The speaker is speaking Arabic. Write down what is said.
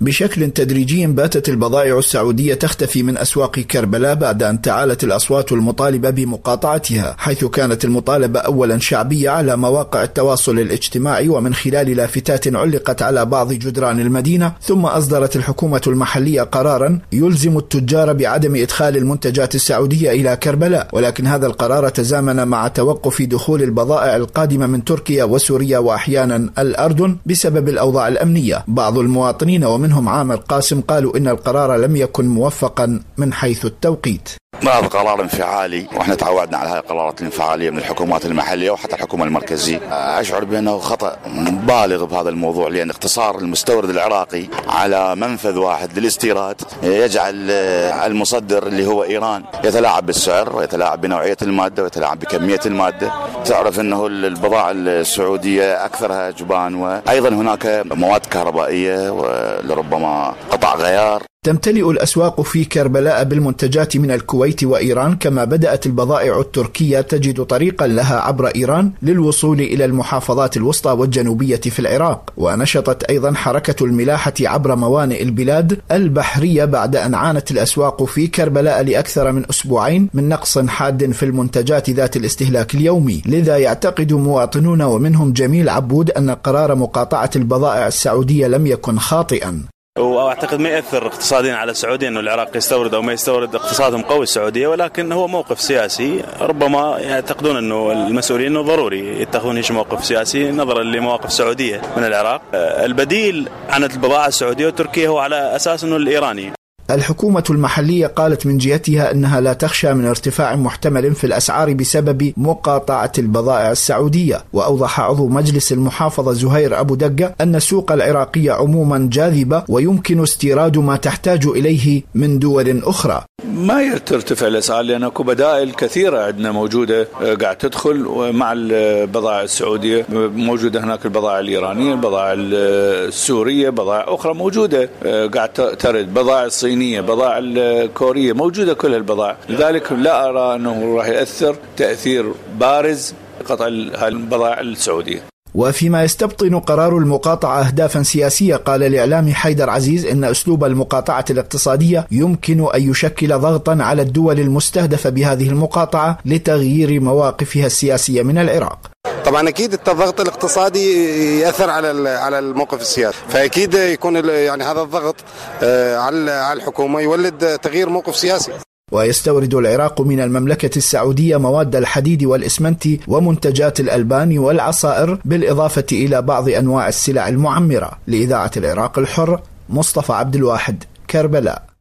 بشكل تدريجي باتت البضائع السعودية تختفي من أسواق كربلاء بعد أن تعالت الأصوات المطالبة بمقاطعتها، حيث كانت المطالبة أولا شعبية على مواقع التواصل الاجتماعي ومن خلال لافتات علقت على بعض جدران المدينة، ثم أصدرت الحكومة المحلية قرارا يلزم التجار بعدم إدخال المنتجات السعودية إلى كربلاء، ولكن هذا القرار تزامن مع توقف دخول البضائع القادمة من تركيا وسوريا وأحيانا الأردن بسبب الأوضاع الأمنية. بعض المواطنين ومنهم عامر قاسم قالوا إن القرار لم يكن موفقا من حيث التوقيت. هذا قرار انفعالي، واحنا تعودنا على هذه القرارات الانفعاليه من الحكومات المحليه وحتى الحكومه المركزيه. اشعر بانه خطا بالغ بهذا الموضوع، لان اقتصار المستورد العراقي على منفذ واحد للاستيراد يجعل المصدر اللي هو ايران يتلاعب بالسعر ويتلاعب بنوعيه الماده ويتلاعب بكميه الماده. تعرف انه البضائع السعوديه اكثرها جبان، وايضا هناك مواد كهربائيه ولربما قطع غيار. تمتلئ الأسواق في كربلاء بالمنتجات من الكويت وإيران، كما بدأت البضائع التركية تجد طريقا لها عبر إيران للوصول إلى المحافظات الوسطى والجنوبية في العراق. ونشطت أيضا حركة الملاحة عبر موانئ البلاد البحرية بعد أن عانت الأسواق في كربلاء لأكثر من أسبوعين من نقص حاد في المنتجات ذات الاستهلاك اليومي. لذا يعتقد مواطنون ومنهم جميل عبود أن قرار مقاطعة البضائع السعودية لم يكن خاطئا. واعتقد ما ياثر اقتصاديا على السعوديه انه العراق يستورد او ما يستورد، اقتصادهم قوي السعوديه، ولكن هو موقف سياسي ربما يعتقدون انه المسؤولين انه ضروري يتخذون موقف سياسي نظرا لمواقف السعوديه من العراق. البديل عن البضائع السعوديه وتركيا هو على اساس انه الايراني. الحكومة المحلية قالت من جهتها أنها لا تخشى من ارتفاع محتمل في الأسعار بسبب مقاطعة البضائع السعودية. وأوضح عضو مجلس المحافظة زهير أبو دقة أن السوق العراقية عموما جاذبة ويمكن استيراد ما تحتاج إليه من دول أخرى. ما ترتفع الأسعار لأن اكو بدائل كثيرة عندنا موجودة قاعد تدخل مع البضائع السعودية، موجودة هناك البضائع الإيرانية، البضائع السورية، بضائع أخرى موجودة قاعد ترد، بضائع الصينية، بضائع الكورية، موجودة كل البضائع. لذلك لا أرى أنه راح يأثر تأثير بارز قطع البضائع السعودية. وفيما يستبطن قرار المقاطعة أهدافا سياسية، قال الإعلامي حيدر عزيز إن أسلوب المقاطعة الاقتصادية يمكن أن يشكل ضغطا على الدول المستهدفة بهذه المقاطعة لتغيير مواقفها السياسية من العراق. طبعا اكيد الضغط الاقتصادي ياثر على الموقف السياسي، فاكيد يكون يعني هذا الضغط على الحكومه يولد تغيير موقف سياسي. ويستورد العراق من المملكة السعودية مواد الحديد والإسمنت ومنتجات الألبان والعصائر، بالإضافة إلى بعض أنواع السلع المعمرة. لإذاعة العراق الحر، مصطفى عبد الواحد، كربلاء.